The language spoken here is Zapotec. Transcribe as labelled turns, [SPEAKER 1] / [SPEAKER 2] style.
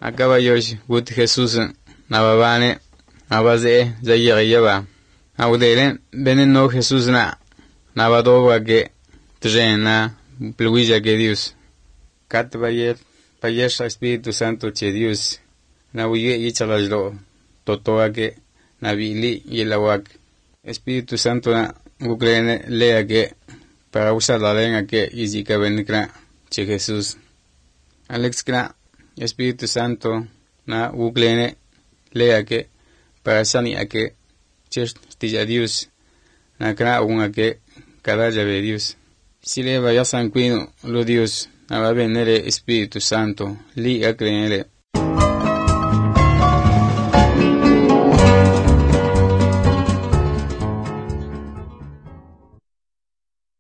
[SPEAKER 1] Akabayosh gut Jesus nababane abaze zayiyaba audelen benen no Jesus na nabadoba que trena pluilla que Dios katbayet payesha Espíritu Santo che Dios na uye yichalajlo totoa que nabili yelawak Espíritu Santo na uklene lea que para usar la lengua que izika benikra che Jesús Alex kra Espíritu Santo na uklene lea que para sani a que chestilla Dios na kra un a que cada llave Dios si le vaya sanguino lo Dios na va venere Espíritu Santo li a creere